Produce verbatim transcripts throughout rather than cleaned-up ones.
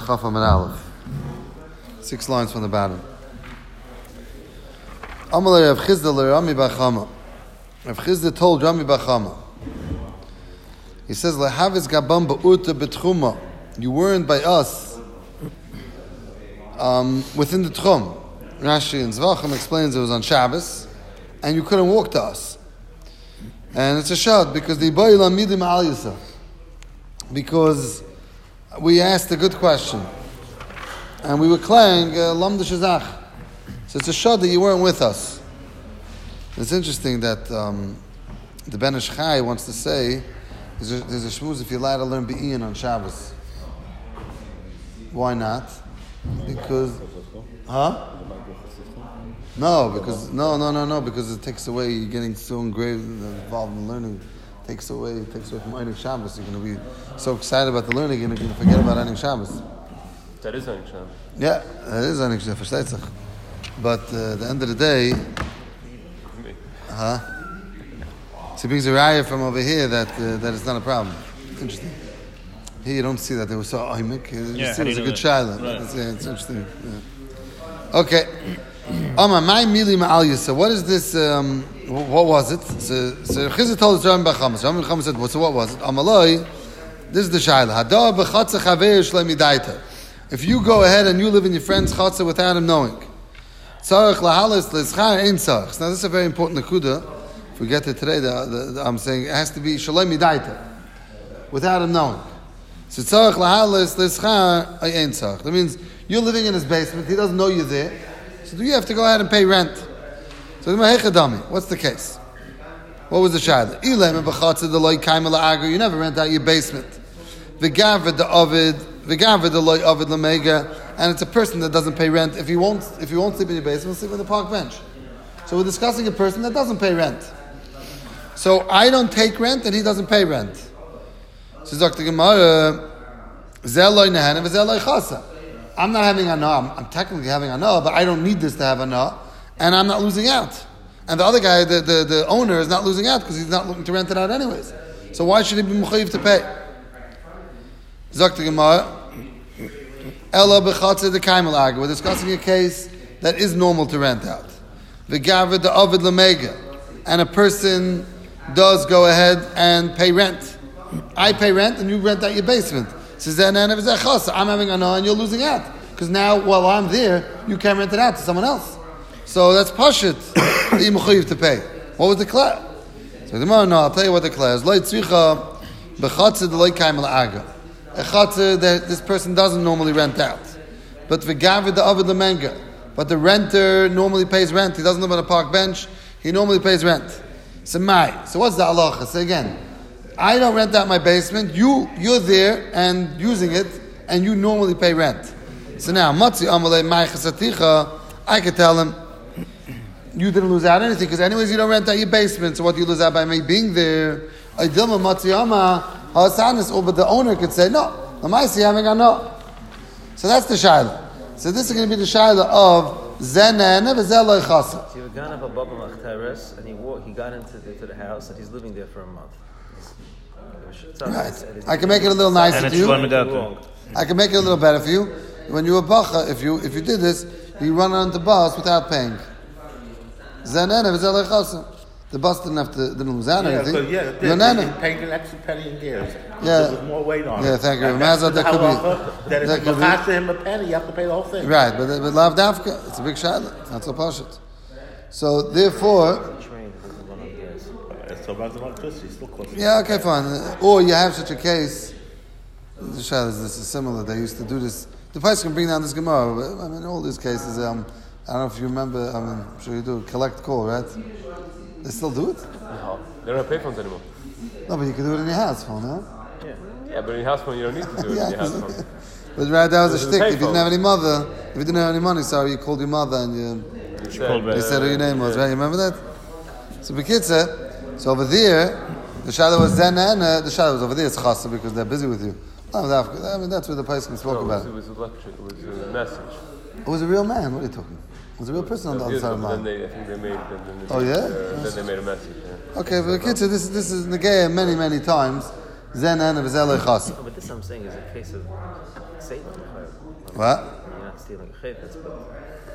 Chaf Amid Aleph. Six lines from the bottom. Amalei Rav Chizda leRami bar Chama. Rav Chizda told Rami bar Chama. He says, "Lehavis gabam ba'uta betchuma." You weren't by us um, within the tchum. Rashi and Zvachim explains it was on Shabbos, and you couldn't walk to us. And it's a shot because the Ibayla midim al yisa. Because we asked a good question, and we were playing Lam de Shazach. So it's a shot that you weren't with us. It's interesting that um, the Ben Ish Chai wants to say there's a, there's a shmuz if you're allowed to learn Be'in on Shabbos. Why not? Because, huh? No, because no, no, no, no. Because it takes away. You're getting so engraved, involved in learning. It takes away. It takes away from Einik Shabbos. You're going to be so excited about the learning, you're going to forget about Einik Shabbos. That is Einik Shabbos. Yeah, that is Einik Shabbos. But uh, at the end of the day, huh? So he brings a raya from over here that uh, that it's not a problem. Interesting. Here you don't see that they were so Einik. You yeah, see it was a good child. Right. It's, yeah, it's interesting. Yeah. Okay. Ama my mili ma'al yisa. What is this? Um, what was it? So, so Chizah told us Rami bar Chama. Rami bar Chama said, "What? So what was it?" Amaloi. This is the shayla. Hada b'chatza chaver shlemi daita. If you go ahead and you live in your friend's chatza without him knowing, tzarich lahalis leschar ein tzarich. Now this is a very important nakuda. If we get to today, the, the, the, I'm saying it has to be shlemi daita, without him knowing. So tzarich lahalis leschar ein tzarich. That means you're living in his basement. He doesn't know you're there. So do you have to go ahead and pay rent? So what's the case? What was the shayla? You never rent out your basement. V'gavad the ovid, v'gavad the loy ovid lamega, and it's a person that doesn't pay rent. If he won't, if he won't sleep in your basement, he'll sleep on the park bench. So we're discussing a person that doesn't pay rent. So I don't take rent and he doesn't pay rent. Says Doctor Gemara, Zeloy nehanim v'zeloy chasa. I'm not having anah. I'm, I'm technically having anah, but I don't need this to have anah, and I'm not losing out. And the other guy, the, the, the owner, is not losing out because he's not looking to rent it out anyways. So why should he be mechayiv to pay? Zok the Gemara, Ella b'chatzah the kaimel aga. We're discussing a case that is normal to rent out. V'gavad the ovid lamega, and a person does go ahead and pay rent. I pay rent, and you rent out your basement. I'm having anah and you're losing out. Because now, while I'm there, you can't rent it out to someone else. So that's pashit that you mechayiv to pay. What was the kleh? So the no, I'll tell you what the kleh is. Lo tzricha b'chatzah lo kaimel aga. A chatzah that this person doesn't normally rent out. But v'gavid the avid lemenga. But the renter normally pays rent. He doesn't live on a park bench. He normally pays rent. So my. So what's the halacha? Say again. I don't rent out my basement. You, you're there and using it, and you normally pay rent. So now, matzi amalei mai chasaticha, I could tell him, you didn't lose out anything because anyways you don't rent out your basement. So what do you lose out by me being there? I dilma matzi ama hasanis. Or but the owner could say no. Lamaisi having a no. So that's the shayla. So this is going to be the shayla of zenene v'zeloi chasa. So you were gone up above him and he walked, he got into the, to the house and he's living there for a month. Right. I can make it a little nicer to you. I can make it a little better for you. When you were bacha, if you if you did this, you run on the bus without paying. The bus didn't have to didn't lose out yeah, anything. Yeah, Your nana paid an extra penny in gas. Yeah, there was more weight on yeah, it. Yeah, thank you. And That's that, that could be. That if you cost him a penny, you have to pay the whole thing. Right, but but lav dafka, it's a big shayla. Not so pashut. So therefore. Yeah, okay, fine. Or you have such a case. The shayla is this is similar. They used to do this. The price can bring down this gemara. But, I mean, all these cases. Um, I don't know if you remember. I mean, I'm sure you do. Collect call, right? They still do it. No, they don't have pay phones anymore. No, but you can do it in your house phone, huh? Yeah, yeah, but in your house phone you don't need to do it yeah, in your house phone. But right, that was this a shtick. If you didn't have any mother, if you didn't have any money, sorry, you called your mother and you. You said, you said who your name was, right? You remember that? So Bekitza, so over there, the shadow was Zena, and uh, the shadow was over there. It's chasa because they're busy with you. I mean, that's where the place can spoke no, about. It was a lecture. It was a message. It was a real man. What are you talking? It was a real person on the other side of the line. Then they, I think they made. Then, then oh yeah. Uh, then they made a message. Yeah. Okay, but Bekitza, this this is negaya many many times. Zena and V'zelei chasa. But this I'm saying is a case of Satan. What? You're not stealing a chayfetz, but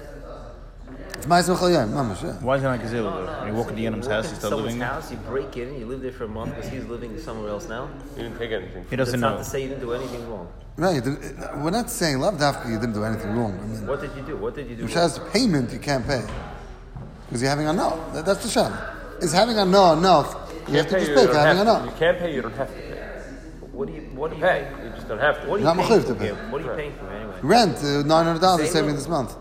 It's Ma'aseh B'chol Yom, mamash, yeah. Why is it like a zillah though? When you walk into Yenam's house, he's still someone's living there? house, you break in, you live there for a month because he's living somewhere else now. You didn't take anything. He That's doesn't not know. to say you didn't do anything wrong. Right, you didn't- we're not saying love dafka you didn't do anything wrong. I mean, What did you do? What did you do? which wrong? has payment you can't pay. Because you're having a no. That, that's the sham. Is having a no enough? You have to pay, just you pay don't for having a have to. no. You can't pay, you don't have to pay. What do you? What do you Pay. pay? You just don't have to. What are you You're not paying mechuyev for? to pay. here? What are you paying for anyway? Rent, uh, nine hundred dollars Say saving no. this month.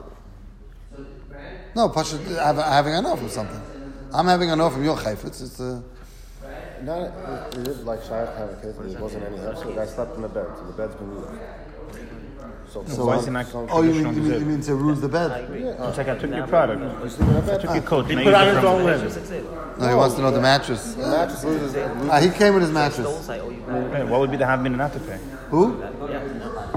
No, Pasha, have, having enough of something. I'm having enough from your chayfetz. It's uh, No, we lived like Shaykh have a case, and there wasn't any help, so the guy slept in the bed, so the bed's been moved. So, so why uh, is it not oh, you mean, traditional you mean, gazelle? you mean to ruse the bed? It's like I took your product. you sleep in the I bed? took your coat. He and I put used on it his for- own linen. No, he wants to know the mattress. The mattress loses it. Ah, he came with his mattress. Stoles, I owe you back. Hey, what would be the having not to pay? Who? Yeah, no.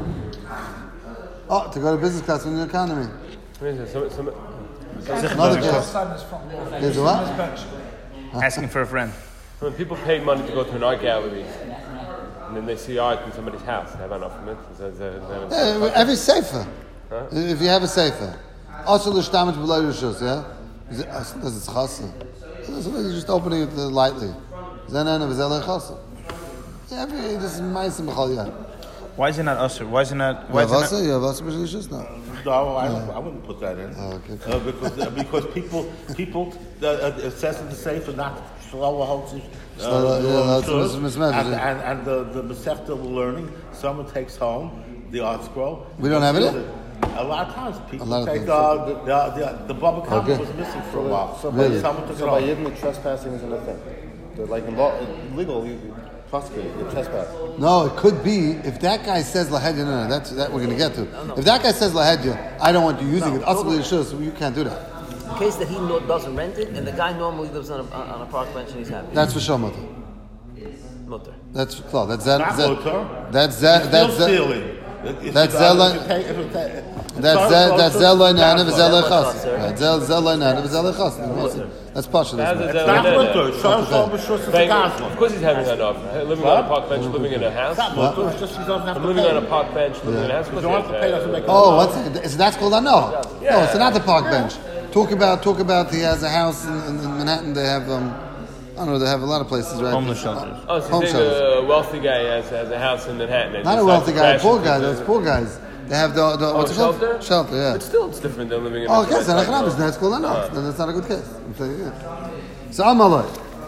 Oh, to go to business class in the economy. Some, some, Another case. There's a what? Asking for a friend. when people pay money to go to an art gallery, and then they see art in somebody's house, they have enough from it. Is that- is that- is that- Yeah, every sefer. If you have a sefer. Also the shtamach below your shoes, yeah? Is it- Does it's chasa? Somebody's just opening it uh, lightly. Zanan of Zela chasa. Yeah, every, this is Ma'aseh B'chol Yom. Why is it not usher? Why is it not? You Why have is it also? not? You have also b'shel yishus? No. No, I, I wouldn't put that in. Oh, okay. Uh, because uh, because people people uh, uh, it says in the safer not to slow a whole uh, So, yeah, that's- uh, that's a mismatch, and, yeah. and, and the the Masechta learning, someone takes home the art scroll. We don't have it? A lot of times people A lot of take things. uh, the the the, the Baba Kama Okay. was missing for a while. So Really? by, Someone took so it by home. Yidden, trespassing isn't a thing. They're like in law, legal, you you prosecute, you trespass. No, it could be if that guy says lahedya. No, no, that's that we're going to get to. If that guy says lahedya, I don't want you using No, it. Also, totally. yishus, so you can't do that. In case that he no, doesn't rent it, and the guy normally lives on a, on a park bench and he's happy. That's for shomata. Mutter. That's for klal. That's that. Not that mutar. that's that. Still That's that. stealing. If That's you, uh, Zela- if you take- if you take- That's so- that. so- That's so- zela nana so- v'zela so- chas. so- Right, zel zela nana v'zela chas. That's pasha. How's That's it right. It's not Zela- mutar. So- so- so- so- Paying- so- Of course he's having enough. Living on a park bench, living in a house. It's not mutar, it's just you don't have I'm to living pay. on a park bench, living in a house. You don't have to pay, doesn't make a Oh, what's it? Is that's called a no? No, it's not the park bench. Talk about talk about. He has a house in, in, in Manhattan. They have um, I don't know. They have a lot of places, right? Homeless shelters. Oh, so Home you say shelters. the wealthy guy has, has a house in Manhattan. and Not a decides wealthy to guy, a crash poor into guy. the- Those poor guys. They have the, the Oh, what's it called? shelter? Shelter, yeah. But still, it's different than living in Oh, a okay, so like- that's that's called a no. Then that's not a good case. I'm saying, yeah. So Amalai.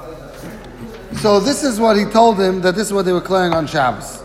So this is what he told him, that this is what they were clearing on Shabbos.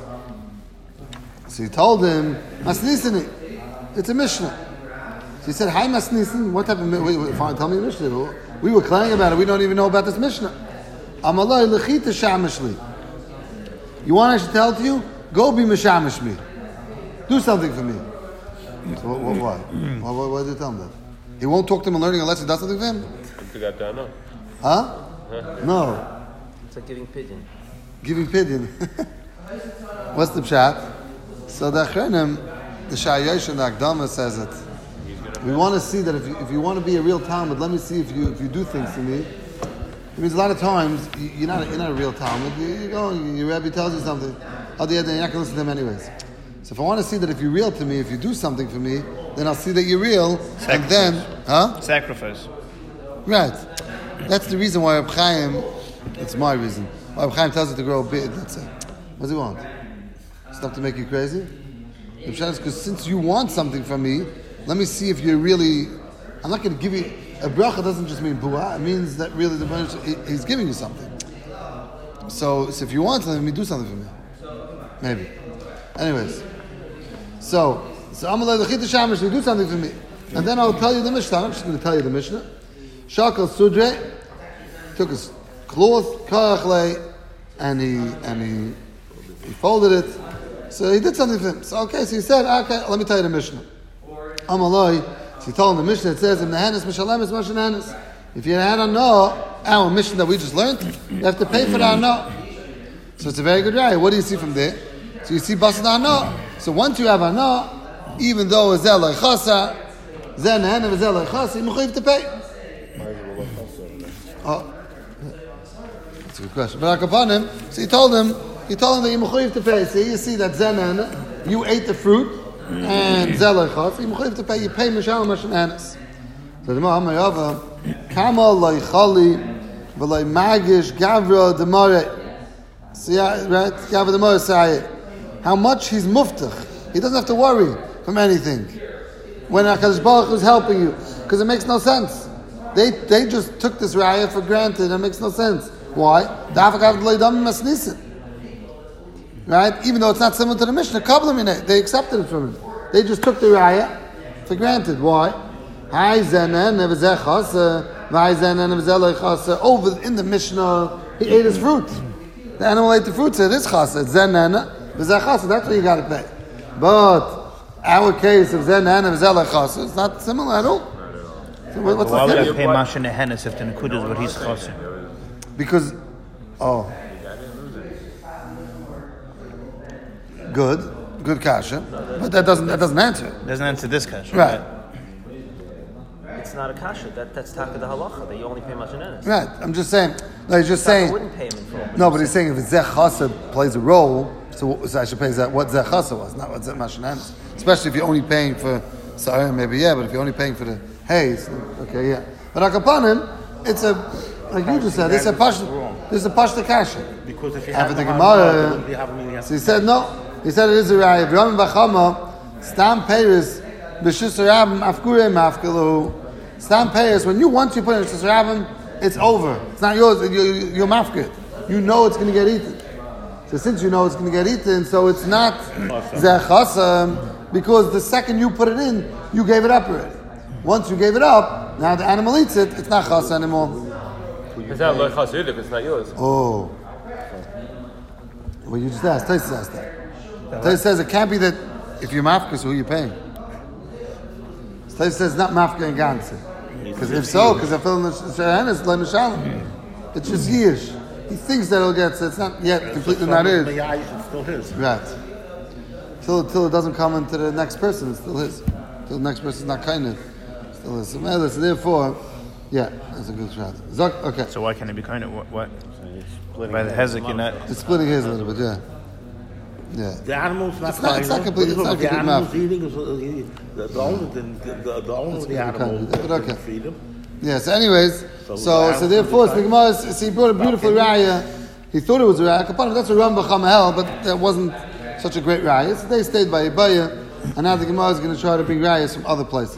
So he told him, Masnisini. It's a Mishnah. So he said, Hi Masnisin, what type of Mishnah? Fine, tell me the Mishnah. We were clearing about it, we don't even know about this Mishnah. Amalai lechita shamishli. You want I should tell it to you? Go be mishamish me. Do something for me. So what, what, why? why? Why? Why did you tell him that? He won't talk to him and learning unless he does something for him? You got done, no? Huh? No. It's like giving pigeon. Giving pigeon. What's the pshat? So the Achronim, the Shayosh and the Akdama says it. We want to see that if you, if you want to be a real Talmud, let me see if you if you do things for me. It means a lot of times you- you're not a, you're not a real Talmud. You, you go, your Rebbe tells you something. Oh, the other day, you're not going to listen to him anyways. So if I want to see that if you're real to me, if you do something for me, then I'll see that you're real, and then, huh? Sacrifice. Right. That's the reason why Reb Chaim, it's my reason, why Reb Chaim tells you to grow a beard, that's it. What does he want? Stuff to make you crazy? Reb Chaim says, because since you want something from me, let me see if you're really, I'm not going to give you, a bracha doesn't just mean buah, it means that really the Baruch, he- he's giving you something. So, so if you want something, let me do something for me. Maybe. Anyways. So, so I'm going to do something for me. And then I'll tell you the Mishnah. I'm just going to tell you the Mishnah. Shakal Sudre took his cloth, karachle, and he and he he folded it. So he did something for him. So okay, so he said, okay, let me tell you the Mishnah. Amaloi, so he told him the Mishnah, it says, in the Hanis Mishalem is Mashananis. If you had a no, our Mishnah that we just learned, you have to pay for that no. So it's a very good raya. What do you see from there? So you see Basad no. So once you have a no, even though it's Zel Chasa, then Hanim is Zel Chasa, you have to pay. Oh, that's a good question. But upon him, so he told him, he told him that you mechuyev to pay. So you see that zen and you ate the fruit, and zelechas, you have to pay, you pay Mishal Mashananis. So the Mahamayava, Kamal Lai Chali, V'lai Magish, Gavra Demare. See, right? Gavra Demare Sayed. How much he's muftach. He doesn't have to worry from anything. When HaKadosh Baruch Hu is helping you. Because it makes no sense. They they just took this raya for granted. It makes no sense. Why? Right? Even though it's not similar to the Mishnah, they accepted it from him. They just took the raya for granted. Why? Over in the Mishnah, he ate his fruit. The animal ate the fruit, so it is chasa. It's zenana, v'zeh that's what you got to pay. But our case of zenana, v'zeh chasa, it's not similar at all. So what- what's Why the would I difference? pay Masha Nehenis if the Nakud is what he's chasing? Because, oh, good, good kasha, but that doesn't that doesn't answer. Doesn't answer this question. Right, It's not a kasha. That, that's taka the halacha. That you only pay mashanenis. right. I'm just saying. No, he's just I saying. wouldn't pay him in full. No, but he's saying if it's zeh chasa plays a role, so, so I should pay that what zeh chasa was, not what zeh mashananis. Especially if you're only paying for sorry, maybe yeah, but if you're only paying for the haze, okay, yeah. But akapanim, it's a like you just said, it's a pashta, this is a pashta kasha. Because if you Have have the the Gemara. you have really have So he said no. He said it is a raya. V'yom v'chama stam peiris b'shus rabim afkurei mafkalu. Stam peiris. When you once you put it in shus rabim, it's over. It's not yours. You, you, you're mafkid. You know it's going to get eaten. So since you know it's going to get eaten, so it's not zechasam because the second you put it in, you gave it up already. Once you gave it up, now the animal eats it. It's not chasa anymore. It's not like chassid if it's not yours. Oh. Well, you just asked. Taisa asked that. Taisa says it can't be that if you're mafka, so who are you paying? Taisa says it's not mafka and ganze. Because if so, because I feel in the shahan is like mishalim. It's just yish. He thinks that it'll get, so it's not yet completely not his. It's still his. Right. Till, till it doesn't come into the next person, it's still his. Till the next person's not kind of, still his. So, well, so therefore, yeah, that's a good shot. Zok, okay. So why can't it be kind of what? what? By the hezek, you're not. It's splitting his a little bit, yeah. Yeah. The animal's not It's not- it's not final. complete- it's not The complete animal's mouth. eating. Is, uh, the, the owner didn't. The, the owner of the good animal kind, but okay. didn't feed him. Yeah, so anyways, So so the so, animal therefore, is so the Gemara, is- so he brought a beautiful raya. He thought it was a raya. Kapanim, that's a Ram B'cham Hel, but that wasn't such a great raya. So they stayed by Ibaya, and now the Gemara is going to try to bring rayas from other places.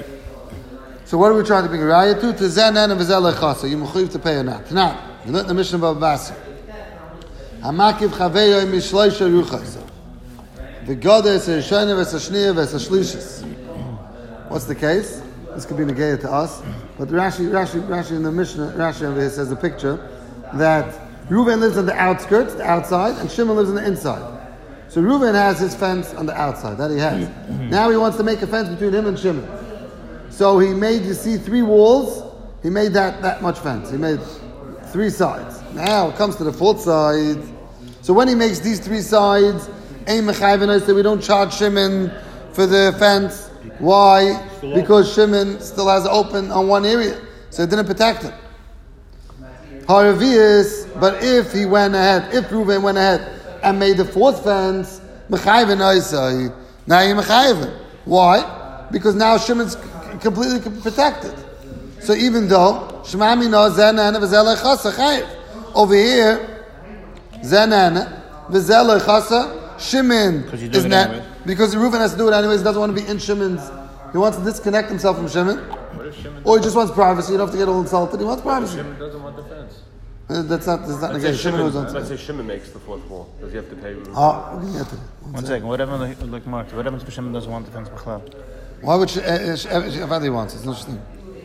So what are we trying to bring a raya to? To Zenan and V'zel Echasa. You mechuyev to pay or not. Now, you learned the Mishnah of Basir. Hamakiv Chaveyo Mishloisha Ruchasa. V'goda es Rishona v'es Hashniya v'es Hashlishis. What's the case? This could be negated to us, but Rashi, Rashi, Rashi in the Mishnah, Rashi over here says a picture that Reuven lives on the outskirts, the outside, and Shimon lives on the inside. So Reuven has his fence on the outside, that he has. Now he wants to make a fence between him and Shimon. So he made, you see, three walls. He made that, that much fence. He made three sides. Now it comes to the fourth side. So when he makes these three sides, Ein Mechayven said we don't charge Shimon for the fence. Why? Because Shimon still has open on one area, so it didn't protect him. Haravius, but if he went ahead, if Reuven went ahead and made the fourth fence, Mechayven Isai, now you're Mechayven. Why? Because now Shimon's completely protected. So even though Shemami no Zenan v'Zelei Chasa Chayiv, over here Zenan v'Zelei Chasa, Shimon Because you do is it not anyway. because Reuven has to do it anyways. He doesn't want to be in Shimon's. He wants to disconnect himself from Shimon, or he just wants privacy. You don't have to get all insulted. He wants privacy. Shimon doesn't want defense. Uh, That's not. That's not Let's say negation. Shimon Shimon, was let's on. say Shimon makes the fourth wall. Does he have to pay? Oh, we can get to it. One second. Whatever, like, like Mark. What happens if Shimon doesn't want defense b'chlal? Why would she? If he wants, it's not just thing.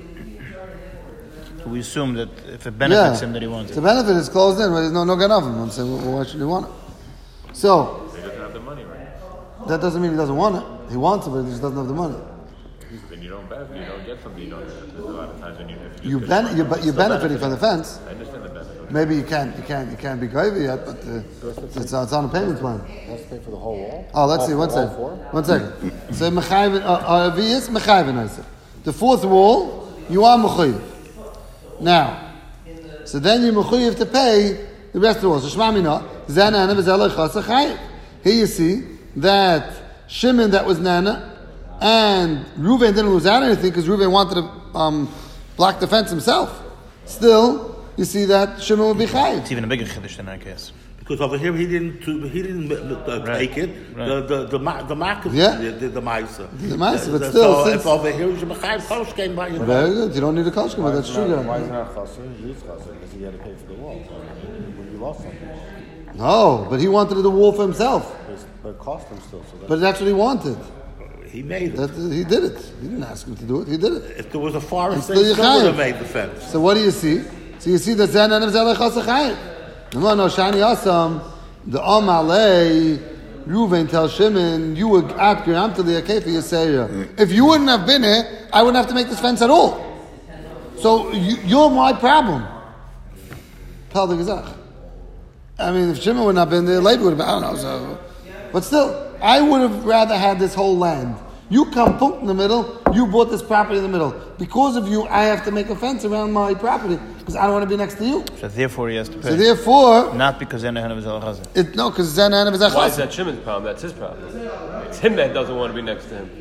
So we assume that if it benefits Yeah. him, that he wants The it. benefit is closed in, but there's no no gan of him. I'm saying, well, why should he want it? So He doesn't have the money, right? that doesn't mean he doesn't want it. He wants it, but he just doesn't have the money. Then you don't benefit. You don't get something you don't have. There's a lot of times when you if You just ben, get- you, but you're Still benefiting from the fence. I understand the benefit. Maybe you can't, you can't, you can't be gravy yet, but uh, it's, it's on a payment plan. He has to pay for the whole wall. Oh, let's All see. four- One all second. four? One second. So mechayven Aravius mechayven I said. The fourth wall, you are mechuyev. Now, so then you're mechuyev to pay the rest of the wall. So shmamina zana and v'zelei chasa chayiv. Here you see that Shimon, that was Nana, and Reuven didn't lose out anything because Reuven wanted to um, block the fence himself. Still, you see that Shimon would be chayiv. It's even a bigger chiddush in that case. Because over here he didn't he didn't uh, Right. take it. Right. The the the ma- the mark Yeah. the the, the ma'isa. The ma'isa, but Uh, still, so since- if over here he's a mechayiv kosh came by you. Very good. You don't need a koshka, but that's Why true. is it not- Why Yeah. is it not chassid? He is chassid because he had to pay for the wall. When you lost something, No, but he wanted the wall for himself. It's- but it cost him still. So But that's what he wanted. He made it. That, he did it. He didn't ask him to do it. He did it. If there was a forest, It's they still still would Yechayev. have made the fence. So what do you see? So you see that Zan and Zalech Chasachayim. No, no, Shani Asam, the Amalei, Reuven tells Shimon, you were at Giram to the Akefa Yisrael. If you wouldn't have been here, I wouldn't have to make this fence at all. So you, you're my problem. Tell the Gazach. I mean, if Shimon wouldn't have been there, Levi would have been, I don't know. So, but still, I would have rather had this whole land. You come punk in the middle, you bought this property in the middle. Because of you, I have to make a fence around my property because I don't want to be next to you. So therefore he has to pay. So therefore, Not because then the was al chazir. it, no, because Zan and Why is Zach. that Shimon's problem? That's his problem. It's him that doesn't want to be next to him.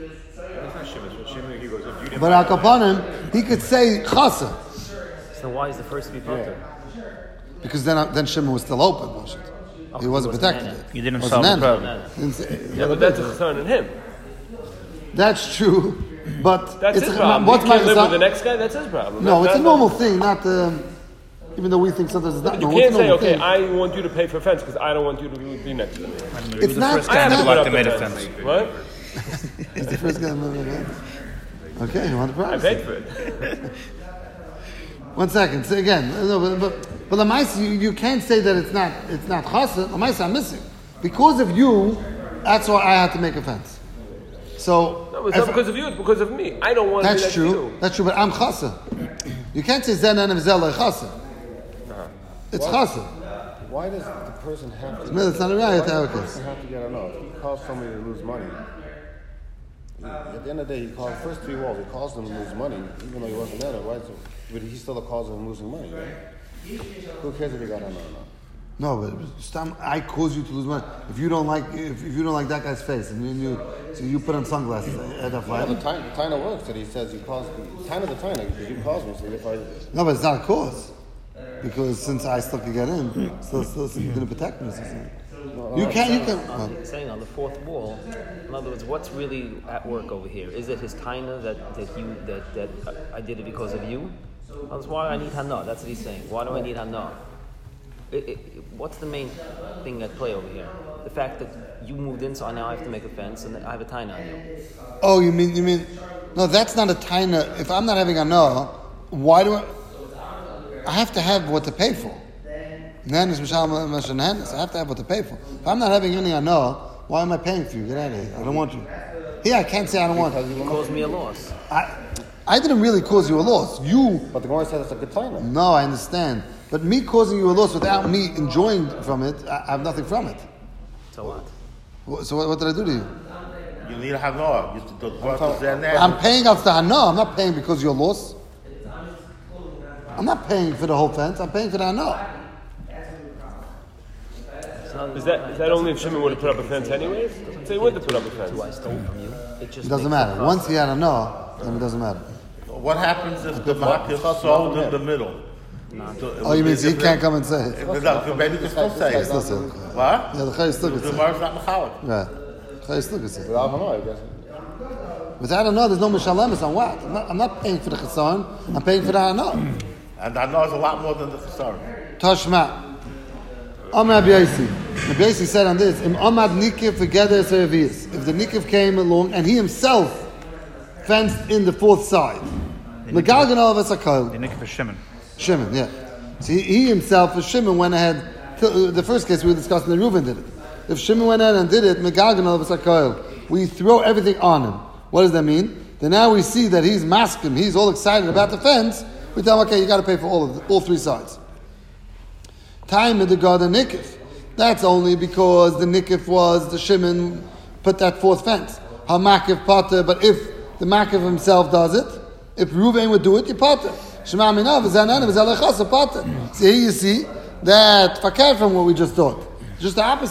But Al Kapanim, he could say Chasa So why is the first to be potter? because then then Shimon was still open. Wasn't it? He wasn't protected. Yet. You didn't Wasn't solve the Nana. problem. Didn't say- Yeah, but that's a concern in him. That's true, but That's it's, his problem. what's He my can't live with concern- the next guy. That's his problem. No, That- it's a that- normal thing, not um, even though we think sometimes it's not You normal. can't it's a say, normal okay, thing. I want you to pay for fence because I don't want you to be next to me. It's not. first It's I have to not put up to the made a fence. fence. What? It's the first guy. Okay, you want the I price? paid for it. One second. So again, no, but but, but the mice, you, you can't say that it's not it's not chassid. The mice are missing because of you. That's why I had to make a fence. So No, it's as- not because of you. It's because of me. I don't want to be that's next true. to you. That's true. But I'm chassid. You can't say zen and zela chassid. It's chassid. why does the person have to? No, it's not a Why riot, does the Eric. person have to get a no? If he caused somebody to lose money, he- at the end of the day, he caused first three walls. He caused them to lose money, even though he wasn't there. Why is it? But he still caused them losing money, right? Who cares if he got a no or not? No, but Stam, I cause you to lose money. If you don't like, if, if you don't like that guy's face, and then you, so you put on sunglasses at a Well, the flight. time, the Taina works that he says you caused. Taina the Taina because you caused me. So if I No, but it's not a cause because since I still could get in, still, still, still didn't protect me. or something. You can't, you can. I'm saying on the fourth wall. In other words, what's really at work over here? Is it his taina that, that you that, that I did it because of you? That's why I need hana. That's what he's saying. Why do I need hana? It, it, what's the main thing at play over here? The fact that you moved in, so now I have to make a fence, and I have a taina on you. Oh, you mean you mean? No, that's not a taina. If I'm not having a no, why do I? I have to have what to pay for. Nanis Mishal Mashanan. I have to have what to pay for. If I'm not having any I know, why am I paying for you? Get out of here. I don't want you. Here, I can't say I don't want you. It caused me a loss. I, I didn't really cause you a loss. You, but the Gemara says it's a good Taina. no, I understand. But me causing you a loss without me enjoying from it, I, I have nothing from it. So what? Wha- So what, what did I do to you? You need a hanoah. You the work is there now. I'm paying out the hana. I'm not paying because you're lost. I'm not paying for the whole fence. I'm paying for the hana. Is that is that only if Shimon would have put up a fence anyways? So he wouldn't have put up a fence. Who I stole from you? It just It doesn't makes matter. it Once he had a no, then it doesn't matter. What happens if the market is sold in the middle? Oh, you mean so he can't come and say it? No, maybe you can still say it. Still say it. What? Yeah, the Chayy still could The say it. Gemara's not mechalik. Right. Chayy still could say it. Without Hana, I guess. Without a no, there's no mishalemis on what? I'm not, I'm not paying for the chesaron. I'm paying for the hana. And I know it's a lot more than the chesar. Tashma. Amr Rabbi Yossi. Rabbi Yossi said on this, Im Amad Nikif V'Geder Serevius. If the Nikif came along and he himself fenced in the fourth side, Megalgan Olav Esakol. The nick for Shimon. Shimon, yeah. So he, he himself, as Shimon went ahead. To, the first case we were discussing, the Reuven did it. If Shimon went ahead and did it, Megalgan Olav Esakol. We throw everything on him. What does that mean? Then now we see that he's masking. He's all excited about the fence. We tell him, okay, you got to pay for all of the, all three sides. Time of the God of Nikif. That's only because the Nikif was the Shimon put that fourth fence. Hamakif Potter, but if the Makif himself does it, if Reuven would do it, you Potter. Shema Minav, Zanan, Zalechasa Potter. So here you see that fakir from what we just thought. Just the opposite.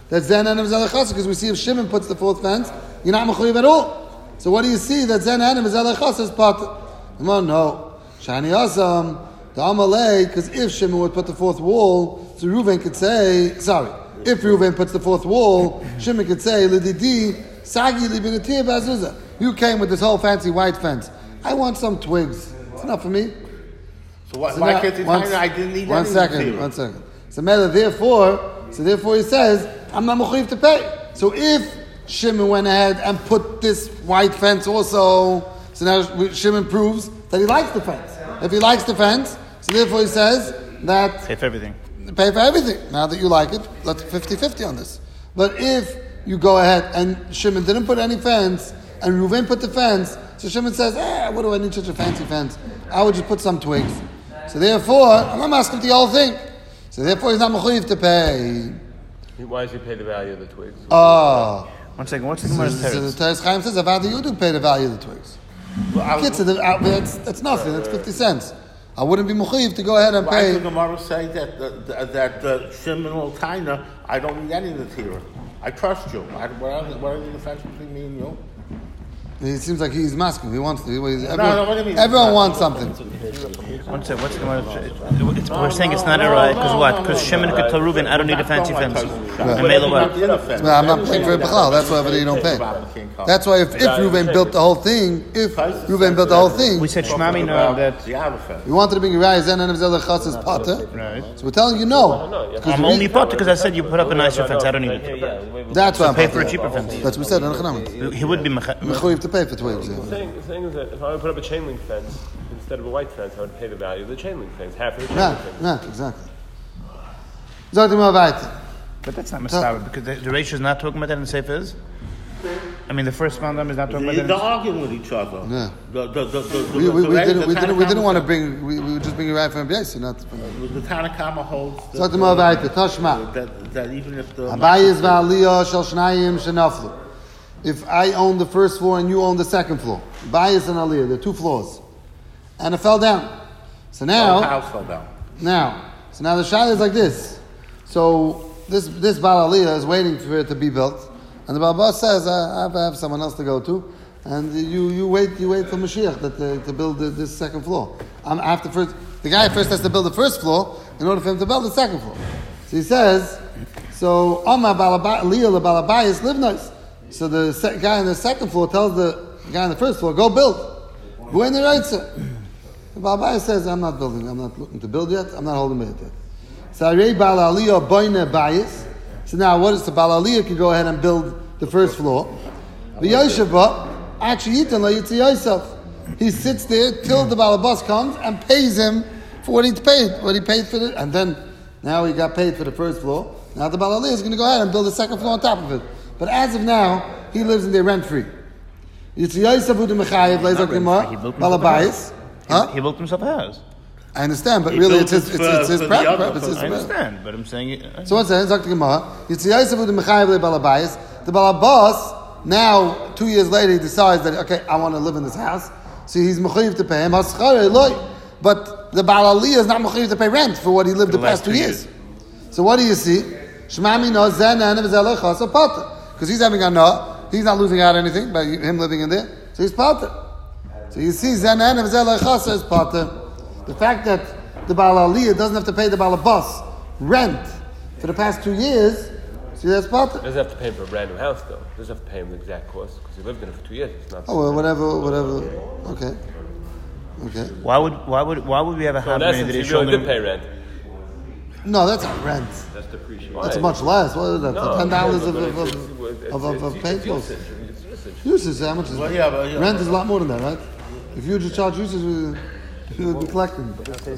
that Zen Enem is Elechasa, because we see if Shimon puts the fourth fence, you're not mechuyev at all. So what do you see that Zen Enem is Elechasa is Pater? Come on, no. Shani Asam, the Amalei, because if Shimon would put the fourth wall, so Reuven could say, sorry, if Reuven puts the fourth wall, Shimon could say, Lididi, Sagi libinatir bazuzah. You came with this whole fancy white fence. I want some twigs. It's enough for me. So why, So why now- can't they one- find out I didn't need One any second, material? one second. So Mela, therefore, so therefore he says, I'm not mechuyev to pay. So if Shimon went ahead and put this white fence also, so now we- Shimon proves that he likes the fence. If he likes the fence, so therefore he says that Pay for everything. pay for everything. Now that you like it, let's fifty-fifty on this. But if you go ahead and Shimon didn't put any fence and Reuven put the fence, so Shimon says, eh, what do I need such a fancy fence? I would just put some twigs. So therefore, I'm not asking the whole thing. So therefore he's not mechuyev to pay. Why does he pay the value of the twigs? Oh. One second, what's the So, Gemara's so the teretz? Teres Chaim says, Avada, you do pay the value of the twigs. Well, I- Kids, that's, that's nothing, that's fifty cents. I wouldn't be mechuyev to go ahead and Why does pay. the Gemara say that that, that uh, Shimon will taina? I don't need any material. I trust you. I, what are the, what are the difference between me and you? It seems like he's masking. He wants to. He, everyone no, what do you mean? everyone wants something. One second, what's the Gemara's teretz? It's- We're saying it's not a right, because what? Because Shimon could tell Reuven, I don't need a fancy fence. And Mela what? Well, I'm not paying for it b'chalal. That's why you don't pay. That's why if, if Reuven built the whole thing, if Reuven built the whole thing, We said Shmami know that The other fence. we wanted to bring Uriah Zen and Zelachas as potter. Right. So we're telling you no. Because I'm we- only potter because I said you put up a nicer fence. I don't need Here, it. yeah. That's why I'm Pay for a potter. cheaper fence. That's what we said. Mechuyev He would be mecha- to pay for twigs. Yeah. The thing, the thing is that if I would put up a chain link fence instead of a white fence, I would pay the value of the chain link fence, half of the chain link Yeah, fence. yeah, exactly. Zog mal weiter. But that's not Mustara, because the, the ratio is not talking about that in the Sefer is? I mean, the first Mandam is not talking about They- that. They're in- arguing with each other. Yeah. The, the, the, the, We, we, the, we the, didn't, the we didn't, we didn't want to Tanakhama- bring, we, we were just bringing Uriah from Abiyasi, not from... The Tanakhama holds that, Zog mal weiter. Toshma. that, that even if the Abayis va'aliyah shel shnayim shenaflu. If I own the first floor and you own the second floor, Bayis and Aliyah, the two floors, and it fell down. So the now, house fell down. now, so now the shayla is like this. So this this Baal Aliyah is waiting for it to be built, and the Baba says, I have, I have someone else to go to, and you, you wait you wait for Mashiach that, uh, to build the, this second floor. I'm, I have to first, the guy first has to build the first floor in order for him to build the second floor. So he says, so Amma Aliyah the Balabayis live nice. So the se- guy on the second floor tells the guy on the first floor, go build. Go in the right side. The Balabayis says, I'm not building, I'm not looking to build yet, I'm not holding it yet. So Arei Bal Aliyah Boine Bayis. So now what is the Bal Aliyah can go ahead and build the first floor. The Yoshev actually Yitan La Yitzi Yosef. He sits there till the Balabas comes and pays him for what he paid, what he paid for it, and then now he got paid for the first floor. Now the Bal Aliyah is going to go ahead and build the second floor on top of it. But as of now, he lives in there rent free. Yitzi Yosef Udu Mechayev Lezer He Gemara built himself a Balabayis. house. Huh? He built himself a house. I understand, but He really built it's his, it it's, for- it's his for the prep, other prep, it's his I prep. understand, but I'm saying it. So what's that? Dr. Gemara. Yitzhi Yosef with the Mechayev le Balabayis. The Balabas now two years later he decides that okay I want to live in this house, so he's mechayev to pay him. Haschare loy. But the Baal Aliyah is not mechayev to pay rent for what he lived the, The past last two two years. So what do you see? Shmami no zen and v'zelechas a pater because he's having a no. He's not losing out anything by him living in there, so he's pater. So you see zen and v'zelechas is pater. The fact that the Baal Aliyah doesn't have to pay the Balabas rent for the past two years, see that's pater. He doesn't have to pay him for a brand new house, though. He doesn't have to pay him the exact cost because he lived in it for two years. It's not. Oh well, whatever, whatever. Okay, okay. Why would why would why would we have a So in Havmini essence, that he is really showing did pay rent. No, that's not rent. That's depreciation. That's much less. What is that? No, Ten dollars of but of it's- of it's- of, of, it's- of it's paint bills. usage. It's usage. Usage, how much is Well, it? yeah, but, yeah. Rent is a lot more than that, right? If you just charge usage, we we would be collecting. The Yeah.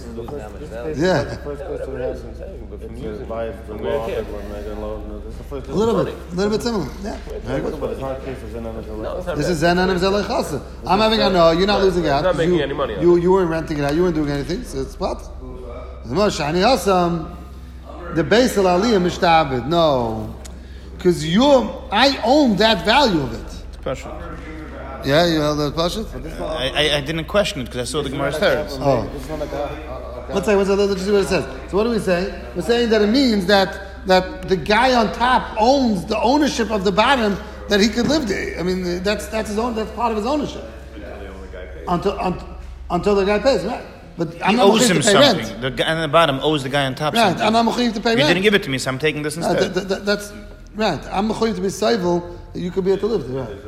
first question he has I'm saying, but from is using buy it the from law, where it that came. one, Megan Lowe. This is the first A little bit, a little bit similar. Yeah, very good. But it's not cases in another No, it's not This rent. is Zen and Zelech Chasa. I'm having a no. You're not losing out. not making you, any money on You it. you weren't renting it out. You weren't doing anything. So it's what? Shani Hasam. The base of Aliyah Mishtabed. No, because you, I own that value of it. It's partial. Yeah, you held that pashut. I, I, I didn't question it because I saw the Gemara's teretz. Oh. It's not like a, a, a Let's say, let's, let's see what it says. So what do we say? We're saying that it means that that the guy on top owns the ownership of the bottom that he could live there. I mean, that's that's his own. That's part of his ownership. Until until, until the guy pays, right? But I'm He not owes mechuyev him to pay something. rent. The guy on the bottom owes the guy on top Right, something. I'm not mechuyev to pay You rent. didn't give it to me, so I'm taking this Uh, instead. th- th- th- that's right. I'm mechuyev to be civil that you could be able to live there. Right.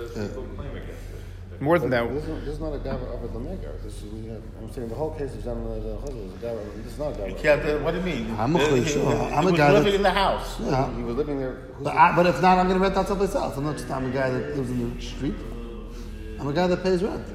More than that. This is, this is not a gava of the maker. This is, we have, I'm saying the whole case of Zan the husband is a gava. This is not a gava. You can't, uh, what do you mean? I'm a Uh, chayv, he- sure. he I'm a was guy living that- in the house. Yeah. He was living there. Who's But, I, but if not, I'm going to rent out someplace else. I'm not just I'm a guy that lives in the street. I'm a guy that pays rent.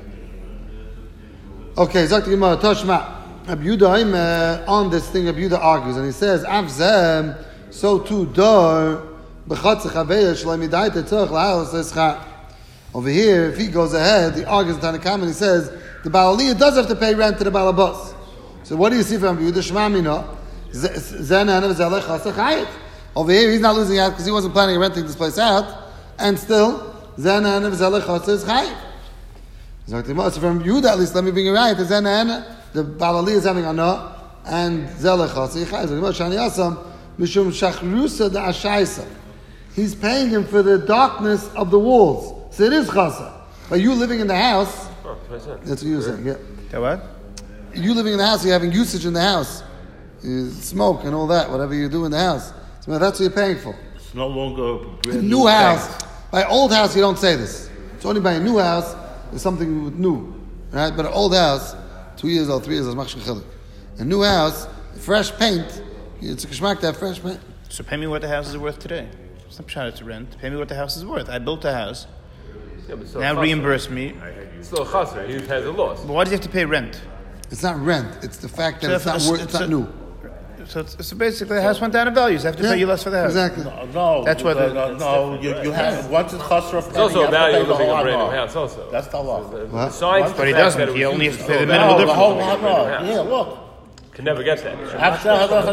Okay, Zak the Gemara, Toshma. Rabbi Yehuda uh, on this thing, Rabbi Yehuda argues, and he says, Avzem, so too, dor, b'chatz chaveya, shalom yidayte tzorch la'alos escha. Over here, if he goes ahead, he argues in Tanakam, and he says, the Baal Aliyah does have to pay rent to the Baal Abbas. So what do you see from Rabbi Yehuda? Shema mina, zen anav zelech chasach hayit. Over here, he's not losing out because he wasn't planning on renting this place out, and still, zen anav zelech chasach hayit. So from Yehuda, at least, let me bring it right. The zen anav, the Baal Aliyah is having anah, and zelech chasach hayit. So Gemara shani asam mishum shachrusa da ashaysa. He's paying him for the darkness of the walls. So it is chasa. But you living in the house, Oh, that's what I said. that's what you were saying, yeah. That what? You living in the house, you're having usage in the house. You smoke and all that, whatever you do in the house. So that's what you're paying for. It's no longer a A brand new house. bank. By old house, you don't say this. It's only by a new house, there's something with new. Right? But an old house, two years old, three years old, machshir chilik. A new house, fresh paint, it's a kishmak to have fresh paint. So pay me what the house is worth today. It's not trying to rent. Pay me what the house is worth. I built the house. Yeah, but still Now a chasr. reimburse me. It's still a chasr. He has a loss. But why do you have to pay rent? It's not rent, it's the fact that So it's if not it's- worth, it's it's not a- new. So, it's, so basically, the house went down in value. So I have to Yeah, pay you less for the house. Exactly. No, That's what no, the- no, no, you, you have, once it's chasr of It's also you a have to value pay of the living in a whole brand new lot. house also. That's the law. What? Besides But he the fact doesn't. that it He was only used has to pay the so minimal bad, No, the whole living in a lot, brand new no. house. Yeah, look. Can never get that. After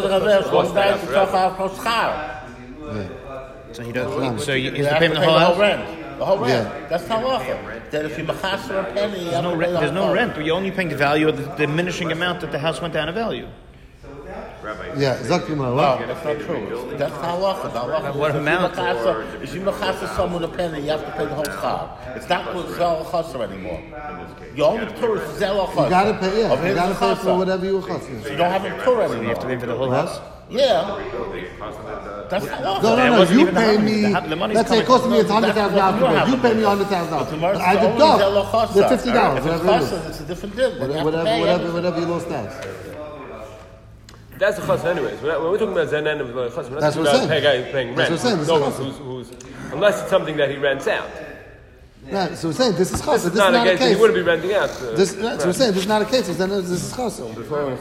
So he does. So you, You he's have paying to the pay whole the whole house. rent. The whole rent. Yeah. That's halacha. That if you machasser a penny, you There's have no to pay rent. the There's no whole rent. You're only paying the value of the diminishing amount that the house went down in value. Yeah, exactly. No, that's not true. That's halacha. The halacha. What is if you amount? machasser- If you machasser someone a penny, you have to pay the whole schar. It's not with zel chasser anymore. You only tour is zel chasser. You gotta pay, yeah. Of You his gotta pay for chasser. whatever you cost. You don't have a tour anymore. You have to pay for the whole house. Yeah. That's halacha. No, no, That no. wasn't You even the pay money. me. The- the money's Let's say it coming- cost me a hundred thousand dollars. That's You what pay me you a hundred thousand But dollars. the But mercy I only deduct zel chasser. the fifty dollars, If it's whatever it is. chasser, it's a different deal. Then you have to Whatever, pay whatever, it. whatever you lost out. That's a chasr anyways. When when we're talking about zenan of the chasr, we're not That's talking what I'm about pay saying. guy paying That's rent. what I'm saying, No, this is who's, who's, unless it's something that he rents out. Right, so we're saying this is chassid. This is Not, not a a case. He case. wouldn't be renting out. Uh, This, right, so we're saying this is not a case. Then this is chassid.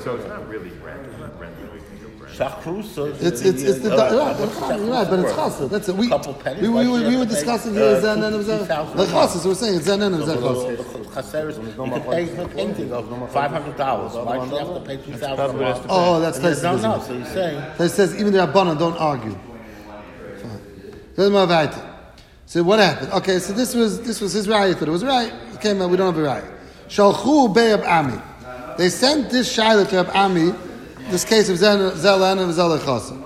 Shachrusa. It's it's it's the right, you're right, but it's chassid. That's it. We Couple pennies, we why we, should were, you we have were to pay, discussing uh, here zen and two zen. thousand The chassid. So we're saying zen and zen chassid. You can pay for painting of five hundred dollars. Why should you have to pay two thousand dollars? Oh, that's No, tasty. no. So you're saying It says even the Rabbanan don't argue. Fine. Doesn't matter weiter. So what happened? Okay, so this was this was his raya. It was right. It came out. We don't have a raya. Shalchu be'ab ami. They sent this shayla to Rab Ami. This case of Zel Zel and Zel Chasa.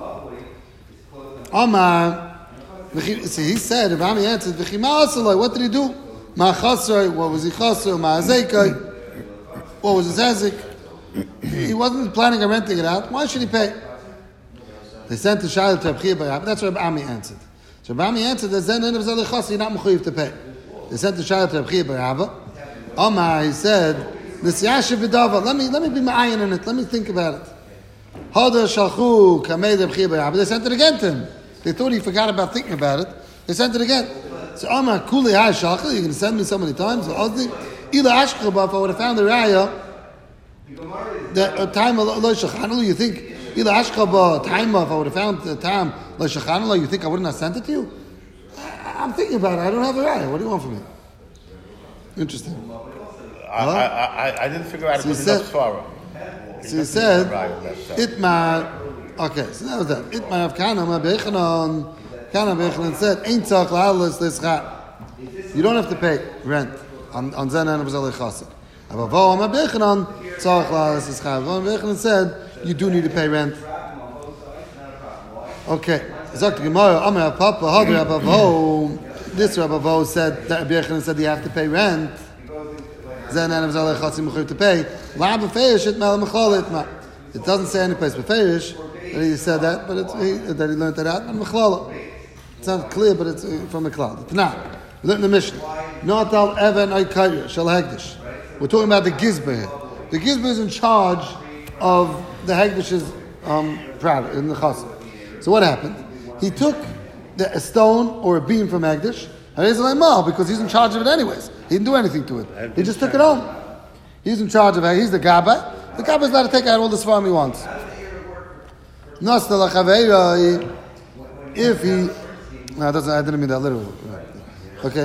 Amar. See, he said. Rab Ami answered. V'chima asaloi. What did he do? Ma chasroi. What was he chasroi? Ma azeikai. What was his ezik? He wasn't planning on renting it out. Why should he pay? They sent the shayla to Rab Chia Bar Abba. That's what Rab Ami answered. So Rab Ami answered that Zen and Zel Chasa. You're not mechuyev to pay. They sent the shayla to Rab Chia Bar Abba. Omar, he said, "Nisiyashiv v'dava." Let me let me be ma'ayin on it. Let me think about it. Hada shalchu kamei Reb Chia Bar Abba. They sent it again to him. They thought he forgot about thinking about it. They sent it again. So Omar, kuli ha shalchu. You're going to send me so many times. So Ozdi, ila ashkaba. If I would have found the raya, that a time lo shachanulu. You think ila ashkaba time? If I would have found the time lo shachanulu, you think I wouldn't have sent it to you? I, I'm thinking about it. I don't have a raya. What do you want from me? Interesting. I, I, I, I didn't figure out it So was he said- enough Torah. So he said, Itmar, okay, so that was that. Itmar of Kana, Ma Bechanon, Kana Bechanon said, Ein tzach la'alas l'schat. You don't have to pay rent on, on Zen and Zel Chassid. Avavo, Ma Bechanon, tzach la'alas l'schat. Ma Bechanon said, you do need to pay rent. Okay. Zok the Gemara, Amar Papa, Hadar Rabbi Vo. This Rabbi Vo said that Rabbi Yochanan said you have to pay rent. Then Anav Zalei Chatzim Mechuyev to pay. La b'feish it mal mechlal itma. It doesn't say any place b'feish that he said that, but it's, he, that he learned that out. And mechlala. It's not clear, but it's from the cloud. It's not. We learned in the Mishnah. Not al even oikayir shel hegdish. We're talking about the gizber here. The gizber is in charge of the hegdish's um, private in the chassid. So what happened? He took the, a stone or a beam from hegdish, and he's like, "Mal," because he's in charge of it anyways. He didn't do anything to it. He just took it home. He's in charge of it. He's the gabbai. The gabbai is allowed to take out all the svarim he wants. If he, no, it doesn't, I didn't mean that literally. Okay,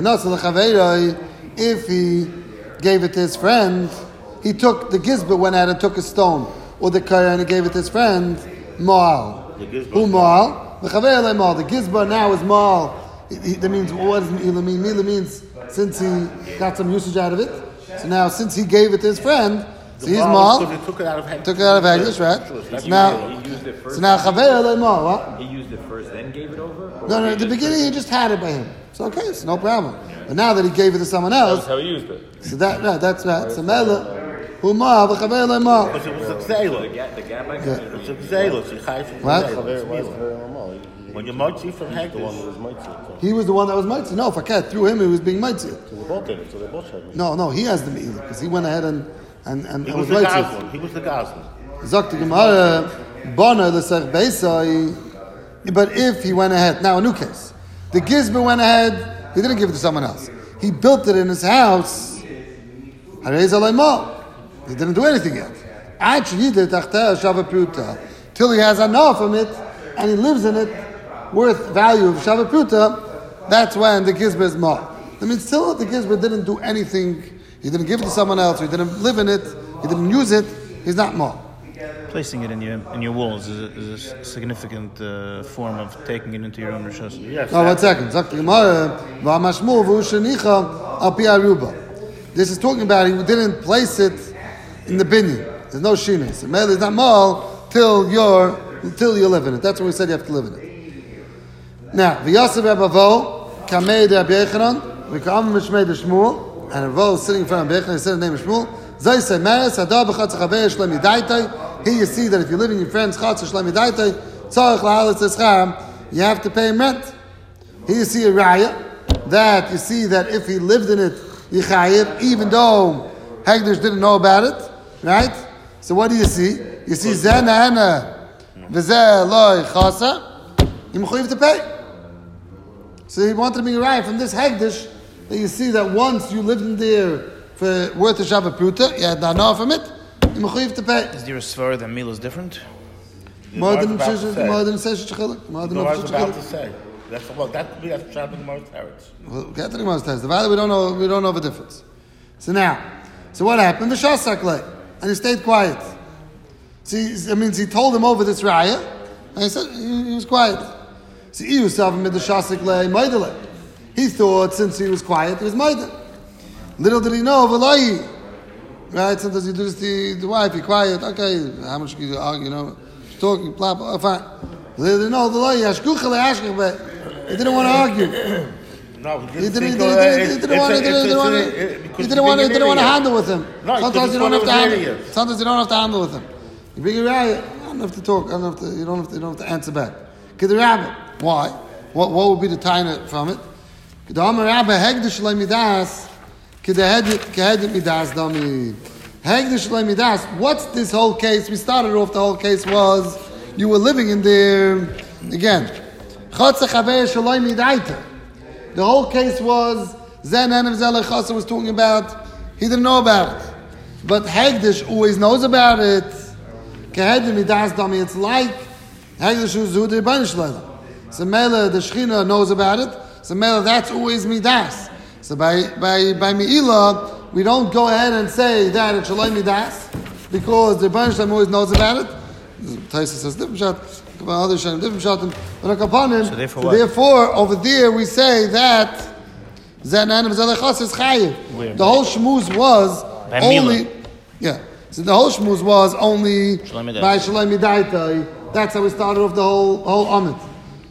if he gave it to his friend, he took the gizba, went out and took a stone, or the kaya, and he gave it to his friend, Maal. Who Maal? The gizba now is Maal. That means, what does Mila mean? Mila means since he got some usage out of it. So now, since he gave it to his friend, so he's Maal. He took it out of Hagdish. Took it out of Hagdish, right? So now, He used it first. so now Chaver Elei Maal, what? He used it first, then gave it over? Or No, no, he at the just- beginning he just had it by him. It's okay, it's no problem. But now that he gave it to someone else, That's how he used it. so that, right, that's right. So Mela, who Maal, the Chaver Elei Maal. Because it was a The gzela. ga- the gabbai Yeah. community. It's a gzela. She chayiv from What? gzela. Chaver- It's why is mila. Chaver normal? He- he- When you're motzi from The one who Hagdish, was mighty. So He was the one that was mighty. No, Fakat, through him he was being mighty. they both did it. So they both had. No, no, he has the Me'ilah, because he went ahead and, and, and, he and was was the mighty. Goslin. He was the Goslin. Zok the Gemara, Bona l'sech beisai. But if he went ahead, now a new case. The Gizber went ahead, he didn't give it to someone else. He built it in his house. Harei zalei mal. He didn't do anything yet. Actually, he did tachteh shava pruta. Till he has enough of it, and he lives in it, worth value of shava pruta, that's when the Gizber is mal. I mean, still the Gizber didn't do anything. He didn't give it to someone else. He didn't live in it. He didn't use it. He's not mal. Placing it in your in your walls is a, is a significant uh, form of taking it into your own rishos. Yes. No, one second. Zok the Gemara, v'amashmu v'ushenicha al pi aruba. This is talking about he didn't place it in the binyan. There's no shina. So mele is not mal till you're till you live in it. That's what we said you have to live in it. Now, v'yaseh Rebavo kamei de Rabbi Yochanan v'ka'am mishmei de Shmuel, and Rebavo is sitting in front of Rabbi Yochanan. He said the name of Shmuel. Zay say meres hadar b'chatz chaver shlem yidaitai. Here you see that if you live in your friend's chatz shlem yidaitai, tzarich la'aletz escham, you have to pay him rent. Here you see a raya that you see that if he lived in it, yichayiv, even though Hagdish didn't know about it, right? So what do you see? You see zeh na'ana v'zeh loy chasa, you mechuyev to pay. So he wanted to be right from this Hagdish that you see that once you lived in there for worth a Shabbat Pruta, you had not enough from it, you mechuyev to pay. Is there a svar that meal is different? More than Gemara's about to say. more than say shechiluk, more than The Gemara's about to shechiluk. say. That's well. That that's Shabbat Gemara's teretz. Well, get to the Gemara's test. The value we don't know. We don't know the difference. So now, so what happened? V'shasaklei, and he stayed quiet. See, that means he told him over this raya, and he said he, he was quiet. So he was selling mid the shasaklei maidele. He thought since he was quiet, he was maidel. Little did he know, v'lai. Right? Sometimes you do this to the wife. You're quiet. Okay, how much can you argue? You know, talking, blah blah. Fine. Little did he know, v'lai. Ashkuchale ashkech, but he didn't want to argue. No, He didn't, he didn't, he didn't, he didn't want to, he didn't want to, he didn't want to, he didn't want to handle with him. No, Sometimes you because don't have to he thought he was an handle. idiot. Sometimes you don't have to handle with him. You bring a riot, you don't have to talk. I don't have to. You don't have to. You don't have to answer back. Get the rabbit. Why? What? What would be the time from it? The Amar Rabbi Hegdish Midas. Kehedik Midas Dami. Hegdish Midas. What's this whole case? We started off. The whole case was you were living in there again. Chotze Chaver Shaloi Midaita. The whole case was Zen and Chasa was talking about. He didn't know about it, but Hegdish always knows about it. Kehedik Midas Dami. It's like Hegdish who's who the Rebbeinu Shalom. So Mela the Shechina knows about it. So Mela that's always Midas. So by by by Me'ilah we don't go ahead and say that it's Shalom Midas because the Rebbeinu Shalom always knows about it. Taisa says different shot. Other shot different shot. But upon him, So therefore so what? therefore over there we say that Zanan of Zalechas is Chayiv. The whole shmuz was By only Milah. yeah. So the whole shmuz was only Shalom Midas. by Shalom Midaita. That's how we started off the whole whole Amit.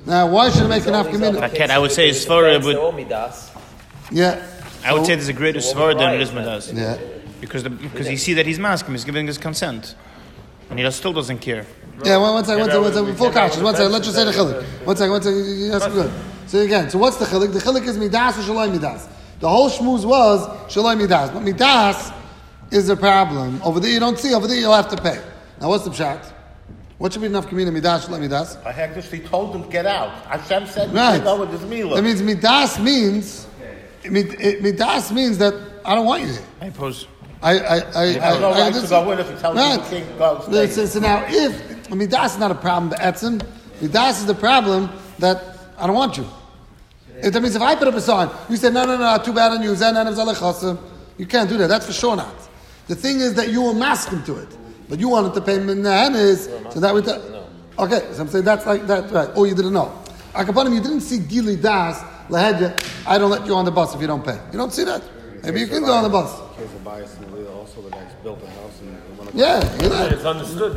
Now, why should it make an Only afkamina? some- Okay, I would say it's Svara the would- Omidas. Yeah. I would say there's a greater So svara what than would it is Raya Midas. Yeah. Because the, because you see that he's masking, he's giving his consent. And he still doesn't care. Yeah, one, one second, one second, one second. Full conscious. One second, let's just say the chilik. One second, one second. Yes, good. So again, so what's the chilik? The chilik is midas or shaloi midas. The whole shmooze was shaloi midas. But midas is a problem. Over there you don't see, over there you'll have to pay. Now what's the pshat? What should be enough community midas, shaloi midas? I had this, he told him, get out. Hashem said, Right. you know what this means. That means midas means, mid- it- midas means that I don't want you here. I pose. I, I, I, I, have no I, right to go in if he tells you you can't go, stay. So, so now, if I mean, that's is not a problem. The etzim, midas is the problem that I don't want you. If that means if I put up a sign, you said no, no, no, too bad on you. Zen and zalechasa. You can't do that. That's for sure not. The thing is that you will mask him to it, but you wanted to pay minahanis, so that would. Okay, so I'm saying that's like that, right? Oh, you didn't know. Akapanim, you didn't see gili das lahedya. I don't let you on the bus if you don't pay. You don't see that. Maybe you can go on the bus. There's a bias in the way also the guy's built a house and. Yeah, you know. It's understood.